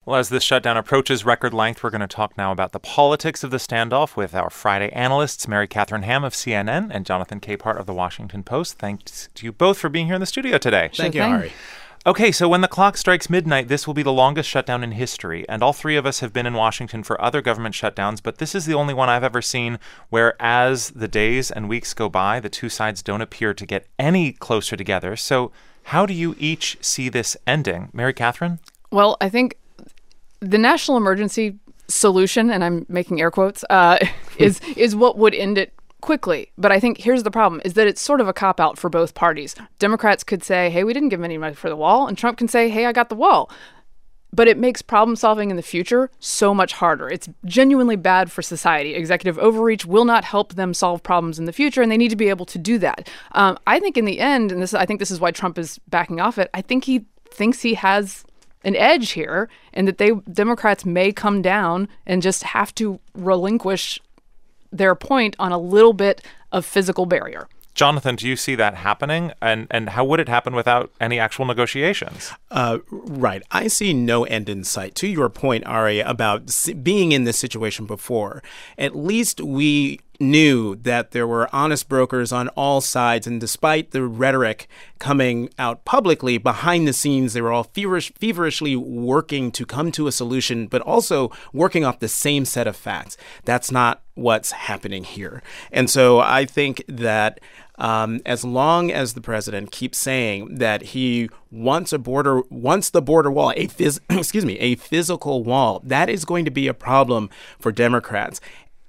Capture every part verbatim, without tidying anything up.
Well, as this shutdown approaches record length, we're going to talk now about the politics of the standoff with our Friday analysts, Mary Catherine Ham of C N N and Jonathan Capehart of The Washington Post. Thanks to you both for being here in the studio today. Thank you, Ari. Okay, so when the clock strikes midnight, this will be the longest shutdown in history. And all three of us have been in Washington for other government shutdowns, but this is the only one I've ever seen where, as the days and weeks go by, the two sides don't appear to get any closer together. So how do you each see this ending? Mary Catherine? Well, I think the national emergency solution, and I'm making air quotes, uh, is is what would end it quickly. But I think here's the problem, is that it's sort of a cop-out for both parties. Democrats could say, hey, we didn't give any money for the wall, and Trump can say, hey, I got the wall. But it makes problem solving in the future so much harder. It's genuinely bad for society. Executive overreach will not help them solve problems in the future, and they need to be able to do that. Um, I think in the end, and this I think this is why Trump is backing off it, I think he thinks he has an edge here, and that they Democrats may come down and just have to relinquish their point on a little bit of physical barrier. Jonathan, do you see that happening? And and how would it happen without any actual negotiations? Uh, right. I see no end in sight. To your point, Ari, about being in this situation before, at least we knew that there were honest brokers on all sides. And despite the rhetoric coming out publicly, behind the scenes, they were all feverish, feverishly working to come to a solution, but also working off the same set of facts. That's not what's happening here. And so I think that um, as long as the president keeps saying that he wants a border, wants the border wall, a phys- excuse me, a physical wall, that is going to be a problem for Democrats.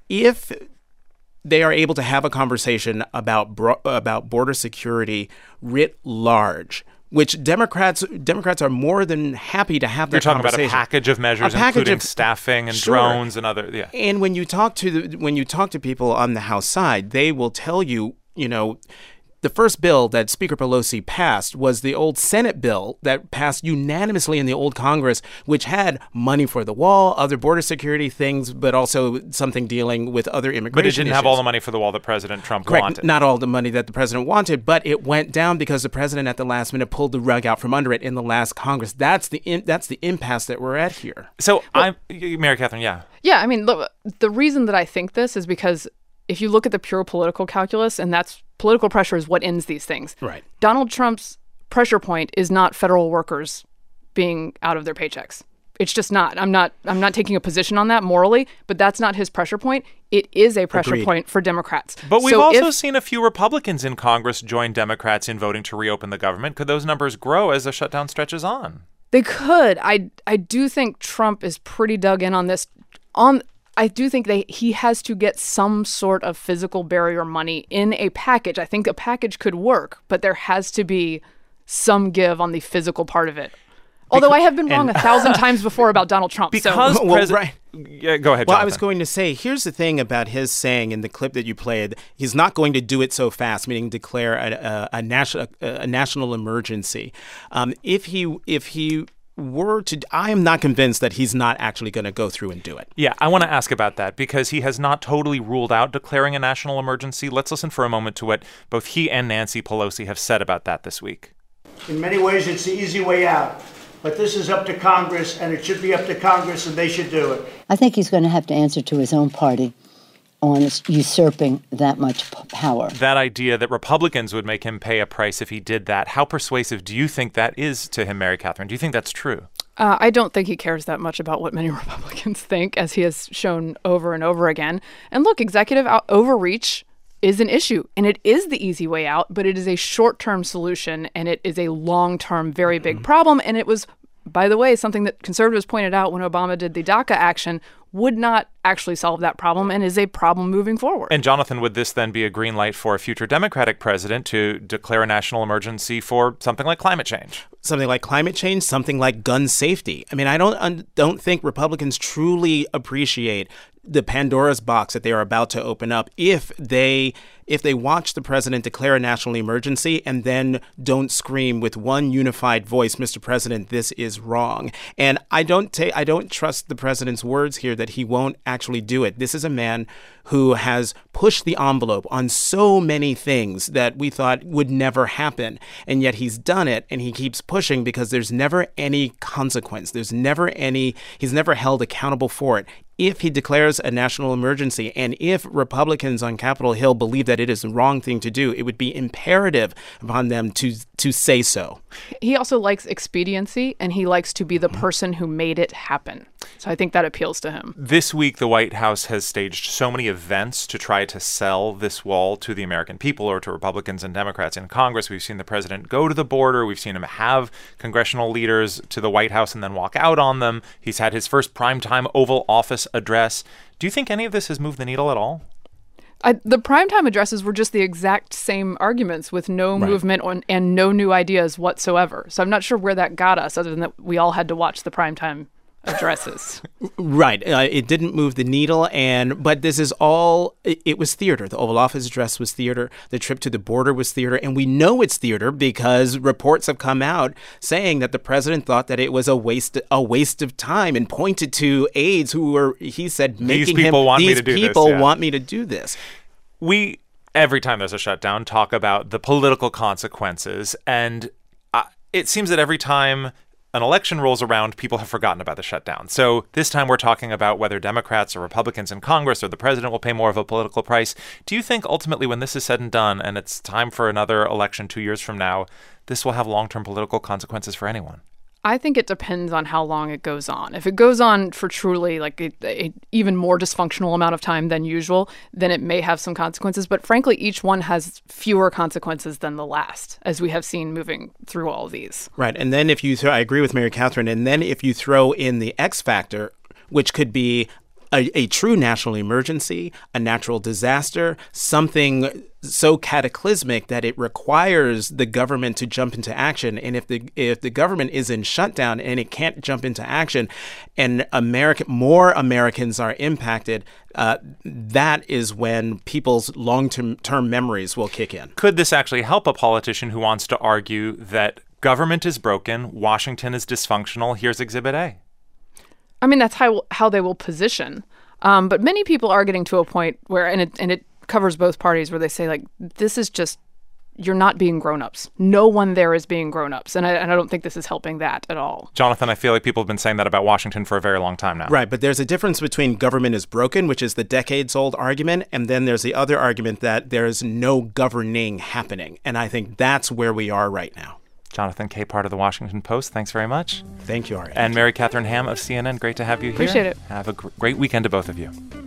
If they are able to have a conversation about bro- about border security writ large, which Democrats Democrats are more than happy to have that You're talking conversation. about a package of measures, package including of, staffing and sure. drones and other. Yeah. And when you talk to the, when you talk to people on the House side, they will tell you, you know, the first bill that Speaker Pelosi passed was the old Senate bill that passed unanimously in the old Congress, which had money for the wall, other border security things, but also something dealing with other immigration But it didn't issues. have all the money for the wall that President Trump Correct. wanted. Not all the money that the president wanted, but it went down because the president at the last minute pulled the rug out from under it in the last Congress. That's the in, that's the impasse that we're at here. So well, I'm Mary Catherine, yeah. Yeah, I mean, look, the reason that I think this is because if you look at the pure political calculus, and that's political pressure is what ends these things. Right. Donald Trump's pressure point is not federal workers being out of their paychecks. It's just not. I'm not I'm not taking a position on that morally, but that's not his pressure point. It is a pressure Agreed. point for Democrats. But we've so also if, seen a few Republicans in Congress join Democrats in voting to reopen the government. Could those numbers grow as the shutdown stretches on? They could. I I do think Trump is pretty dug in on this. On I do think they he has to get some sort of physical barrier money in a package. I think a package could work, but there has to be some give on the physical part of it. Although because, I have been wrong and, a thousand times before about Donald Trump. Because so. well, Pres- right. Yeah, go ahead, Jonathan. Well, I was going to say, here's the thing about his saying in the clip that you played. He's not going to do it so fast, meaning declare a, a, a, national, a, a national emergency. Um, if he if he were to, I am not convinced that he's not actually going to go through and do it. Yeah, I want to ask about that because he has not totally ruled out declaring a national emergency. Let's listen for a moment to what both he and Nancy Pelosi have said about that this week. In many ways, it's the easy way out. But this is up to Congress, and it should be up to Congress, and they should do it. I think he's going to have to answer to his own party on usurping that much p- power. That idea that Republicans would make him pay a price if he did that, how persuasive do you think that is to him, Mary Catherine? Do you think that's true? Uh, I don't think he cares that much about what many Republicans think, as he has shown over and over again. And look, executive out- overreach is an issue, and it is the easy way out, but it is a short-term solution, and it is a long-term, very big mm-hmm. problem. And it was, by the way, something that conservatives pointed out when Obama did the DACA action would not actually solve that problem and is a problem moving forward. And Jonathan, would this then be a green light for a future Democratic president to declare a national emergency for something like climate change? Something like climate change, something like gun safety. I mean, I don't un- don't think Republicans truly appreciate the Pandora's box that they are about to open up if they if they watch the president declare a national emergency and then don't scream with one unified voice, Mister President, this is wrong. And I don't take I don't trust the president's words here that he won't actually do it. This is a man who has pushed the envelope on so many things that we thought would never happen. And yet he's done it, and he keeps pushing because there's never any consequence. There's never any, he's never held accountable for it. If he declares a national emergency, and if Republicans on Capitol Hill believe that it is the wrong thing to do, it would be imperative upon them to to say so. He also likes expediency, and he likes to be the person who made it happen. So I think that appeals to him. This week, the White House has staged so many events to try to sell this wall to the American people or to Republicans and Democrats in Congress. We've seen the president go to the border. We've seen him have congressional leaders to the White House and then walk out on them. He's had his first primetime Oval Office address. Do you think any of this has moved the needle at all? I, the primetime addresses were just the exact same arguments with no Right. movement on, and no new ideas whatsoever. So I'm not sure where that got us, other than that we all had to watch the primetime addresses. Right. Uh, it didn't move the needle, and but this is all, it, it was theater. The Oval Office address was theater. The trip to the border was theater. And we know it's theater because reports have come out saying that the president thought that it was a waste a waste of time and pointed to aides who were, he said, making These people him, want me these to do this, people yeah. want me to do this. We, every time there's a shutdown, talk about the political consequences. And uh, it seems that every time an election rolls around, people have forgotten about the shutdown. So this time we're talking about whether Democrats or Republicans in Congress or the president will pay more of a political price. Do you think ultimately when this is said and done and it's time for another election two years from now, this will have long-term political consequences for anyone? I think it depends on how long it goes on. If it goes on for truly like a, a even more dysfunctional amount of time than usual, then it may have some consequences. But frankly, each one has fewer consequences than the last, as we have seen moving through all of these. Right. And then if you throw, I agree with Mary Catherine, and then if you throw in the X factor, which could be a, a true national emergency, a natural disaster, something so cataclysmic that it requires the government to jump into action. And if the if the government is in shutdown and it can't jump into action, and American more Americans are impacted, uh, that is when people's long-term term memories will kick in. Could this actually help a politician who wants to argue that government is broken, Washington is dysfunctional, here's Exhibit A? I mean, that's how how they will position. Um, but many people are getting to a point where, and it and it covers both parties, where they say, like, this is just, you're not being grown-ups. No one there is being grown-ups. And I, and I don't think this is helping that at all. Jonathan, I feel like people have been saying that about Washington for a very long time now. Right, but there's a difference between government is broken, which is the decades-old argument, and then there's the other argument that there's no governing happening. And I think that's where we are right now. Jonathan Capehart of the Washington Post, thanks very much. Thank you, Ari. And Mary Catherine Ham of C N N, great to have you here. Appreciate it. Have a gr- great weekend to both of you.